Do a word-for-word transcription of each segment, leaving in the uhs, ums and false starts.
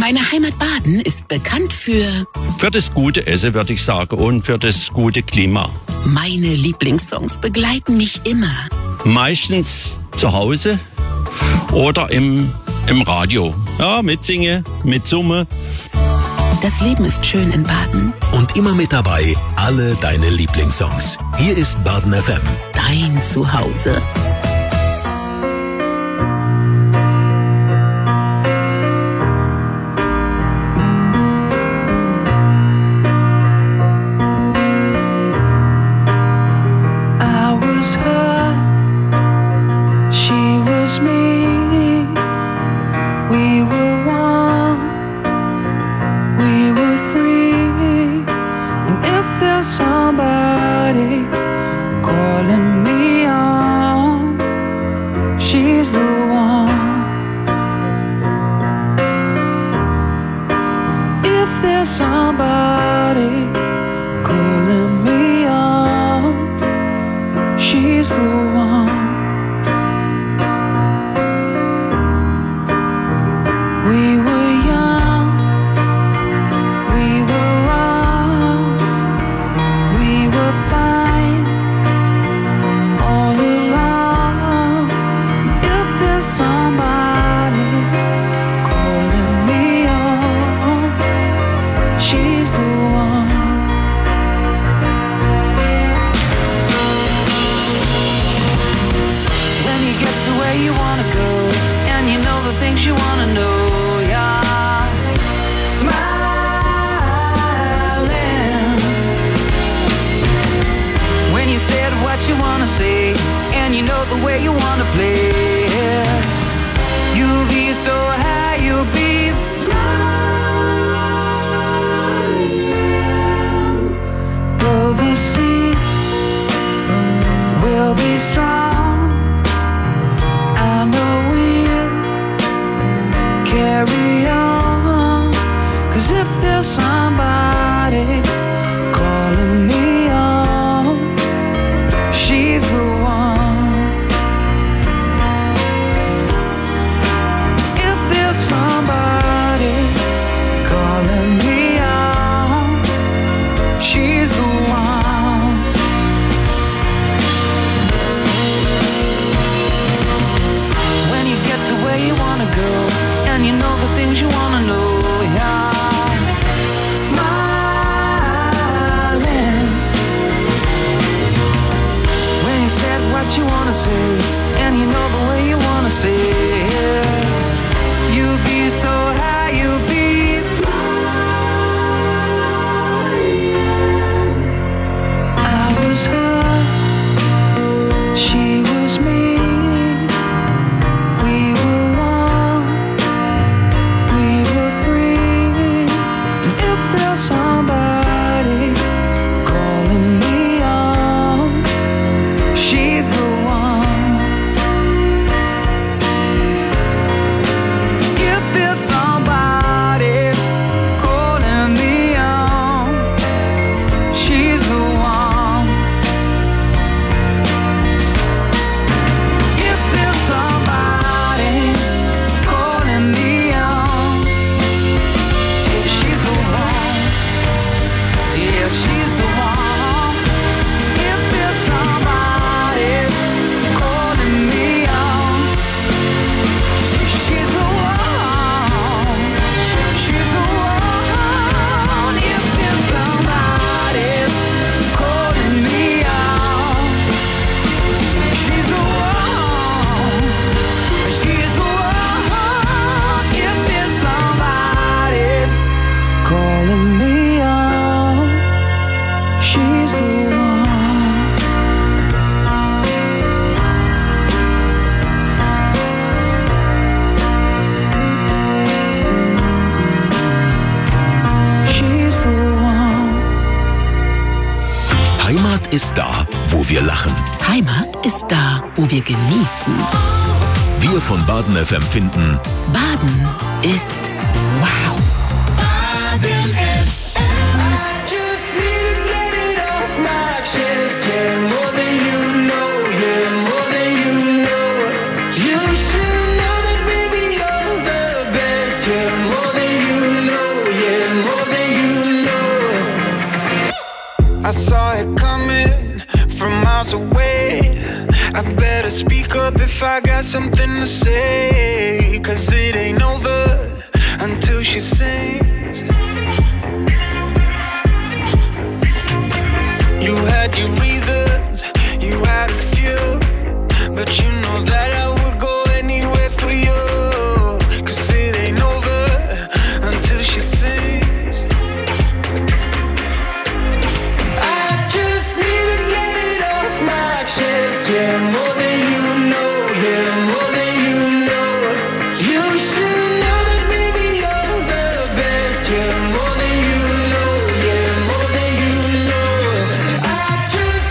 Meine Heimat Baden ist bekannt für... Für das gute Essen, würde ich sagen, und für das gute Klima. Meine Lieblingssongs begleiten mich immer. Meistens zu Hause oder im, im Radio. Ja, mitsingen, mitsummen. Das Leben ist schön in Baden. Und immer mit dabei alle deine Lieblingssongs. Hier ist Baden F M. Dein Zuhause. ist da, wo wir lachen. Heimat ist da, wo wir genießen. Wir von Baden F M finden, Baden ist wow. Baden F M. I just need to get it off my chest. Yeah, more than you know, yeah, more than you know. You should know that, baby, you're the best. Yeah, more than you miles away. I better speak up if I got something to say, 'cause it ain't over until she sings. You had your reasons, you had a few, but you know that I would go anywhere for you, 'cause it ain't over until she sings. I just need to get it off my chest, yeah, more than you know, yeah, more than you know. You should know that baby you're the best, yeah, more than you know, yeah, more than you know. I just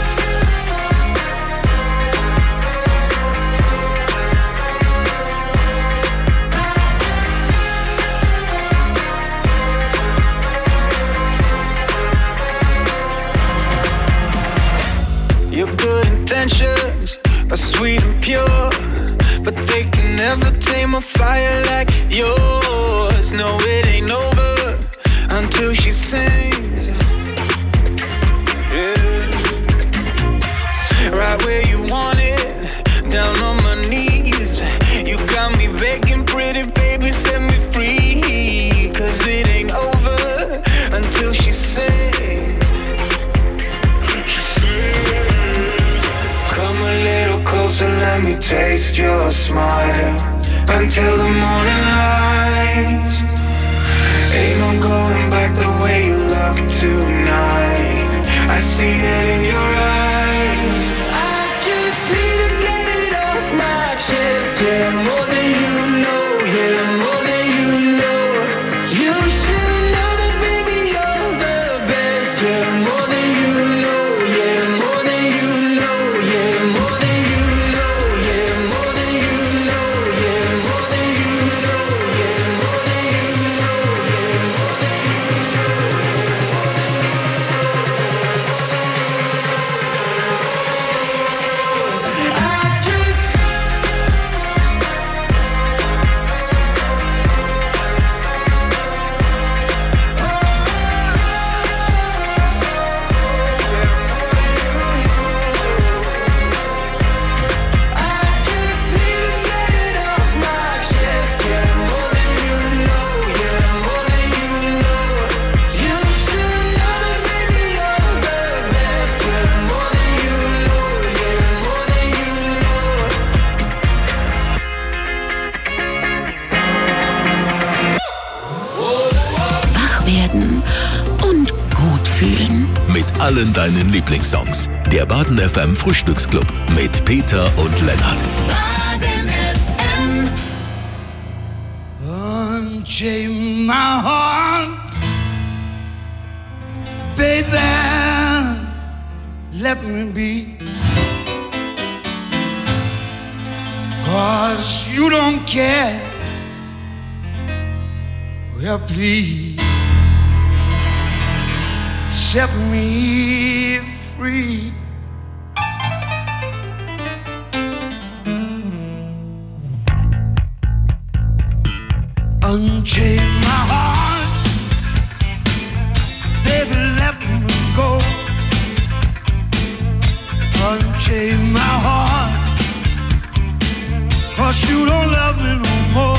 Your good intentions are sweet and pure, but they can never tame a fire like yours. No, it ain't over until she sings. Yeah. Right where you want it, down on my knees. You got me begging, pretty baby, set me free, 'cause it ain't over until she sings. Come a little closer, let me taste your smile, until the morning light. Ain't no going back the way you look tonight. I see it in your eyes. I just need to get it off my chest, yeah, more than you know, yeah, more than you know. You should know that baby you're the best, yeah, more than you know, yeah, more than you know, yeah, more than you know, yeah, more than you know, yeah, more than you know, yeah, more than you know, yeah, more than you know. I just Wach werden und gut fühlen. Mit allen deinen Lieblingssongs. Der Baden F M Frühstücksclub mit Peter und Lennart. Baden F M. Unchain my heart, baby, let me be. 'Cause you don't care, well please, set me free. Unchain my heart, baby, let me go. Unchain my heart, 'cause you don't love me no more.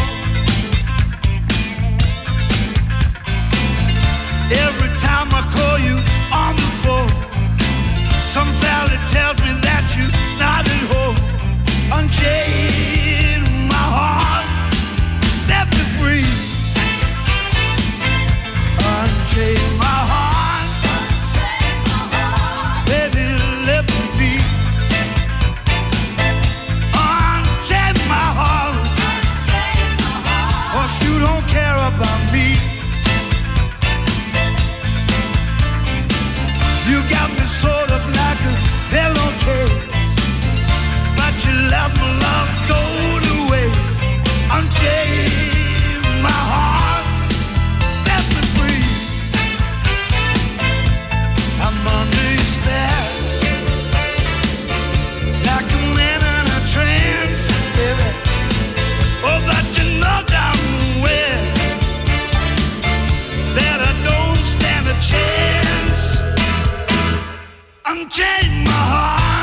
Every time I call you on the phone, some fella tells me that you're not at home. Unchain my heart, set me free. Unchain my heart, baby, let me be. Unchain my heart, 'cause you don't care about me. You got me sort of like a pillowcase, but you let my love go to waste. Unchain my heart, set me free. I'm under your spell, like a man in a trance, baby. Oh, but you know damn well that I don't stand a chance. Unchain my heart.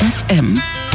F M.